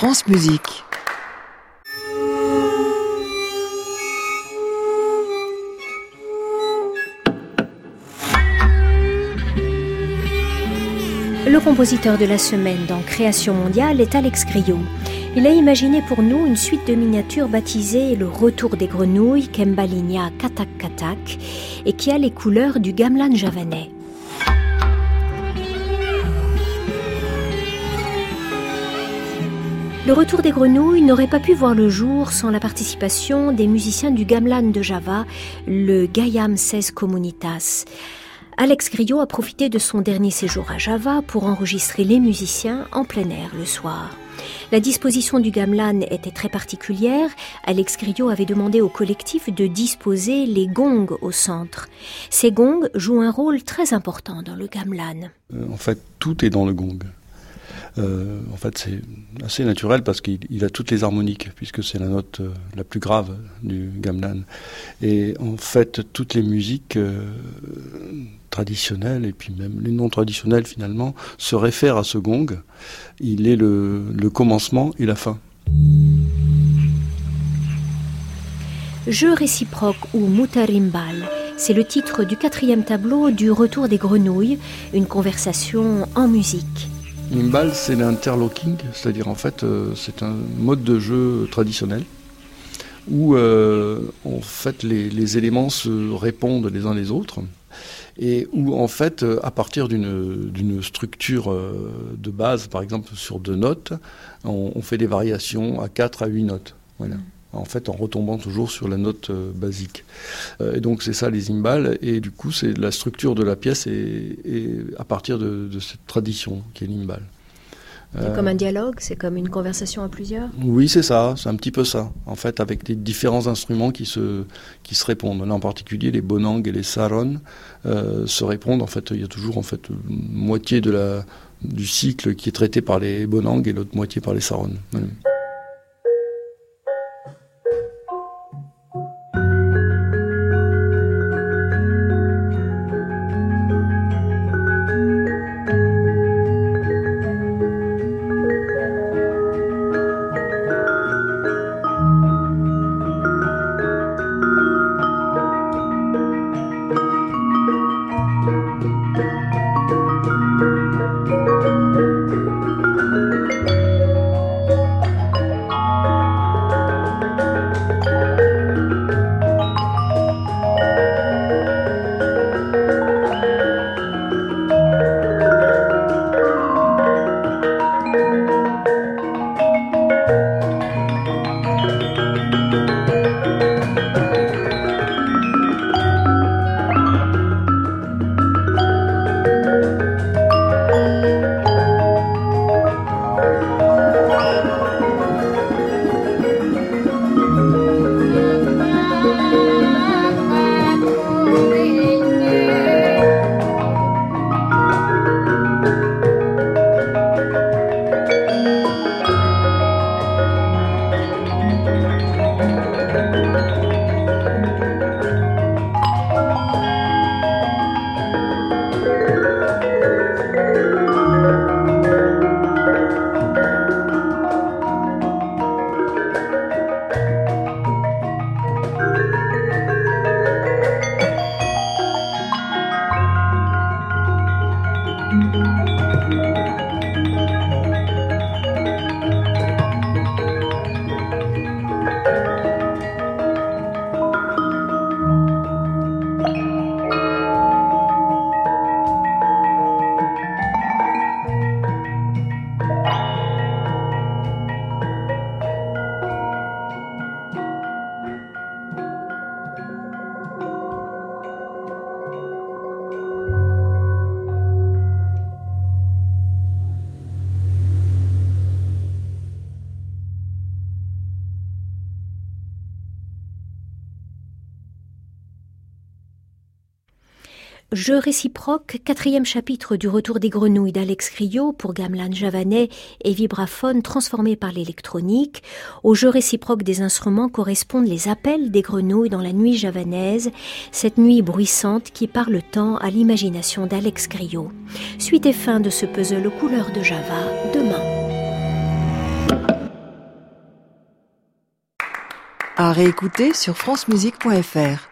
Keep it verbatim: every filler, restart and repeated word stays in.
France Musique. Le compositeur de la semaine dans Création mondiale est Alex Grillot. Il a imaginé pour nous une suite de miniatures baptisée Le Retour des Grenouilles, Kembalinia Katak Katak, et qui a les couleurs du gamelan javanais. Le Retour des Grenouilles n'aurait pas pu voir le jour sans la participation des musiciens du gamelan de Java, le Gayam seize Comunitas. Alex Grillot a profité de son dernier séjour à Java pour enregistrer les musiciens en plein air le soir. La disposition du gamelan était très particulière. Alex Grillot avait demandé au collectif de disposer les gongs au centre. Ces gongs jouent un rôle très important dans le gamelan. Euh, en fait, tout est dans le gong. Euh, en fait, c'est assez naturel parce qu'il il a toutes les harmoniques, puisque c'est la note euh, la plus grave du gamelan. Et en fait, toutes les musiques euh, traditionnelles, et puis même les non traditionnelles finalement, se réfèrent à ce gong. Il est le, le commencement et la fin. Jeu réciproque ou mutarimbal, c'est le titre du quatrième tableau du Retour des Grenouilles, une conversation en musique. Limbal, c'est l'interlocking, c'est-à-dire en fait, euh, c'est un mode de jeu traditionnel où euh, en fait les, les éléments se répondent les uns les autres et où en fait, à partir d'une, d'une structure euh, de base, par exemple sur deux notes, on, on fait des variations à quatre à huit notes. Voilà. En fait, en retombant toujours sur la note euh, basique. Euh, et donc, c'est ça, les cymbales. Et du coup, c'est la structure de la pièce est, est à partir de, de cette tradition qui est l'imbal. C'est euh, comme un dialogue, c'est comme une conversation à plusieurs. Oui, c'est ça, c'est un petit peu ça. En fait, avec des différents instruments qui se, qui se répondent. Là, en particulier, les bonang et les saron euh, se répondent. En fait, il y a toujours en fait, une moitié de la, du cycle qui est traité par les bonang et l'autre moitié par les saron. Voilà. Jeu réciproque, quatrième chapitre du Retour des Grenouilles d'Alex Grillot pour gamelan javanais et vibraphone transformé par l'électronique. Au jeu réciproque des instruments correspondent les appels des grenouilles dans la nuit javanaise, cette nuit bruissante qui part le temps à l'imagination d'Alex Grillot. Suite et fin de ce puzzle couleur de Java, demain. À réécouter sur francemusique point f r.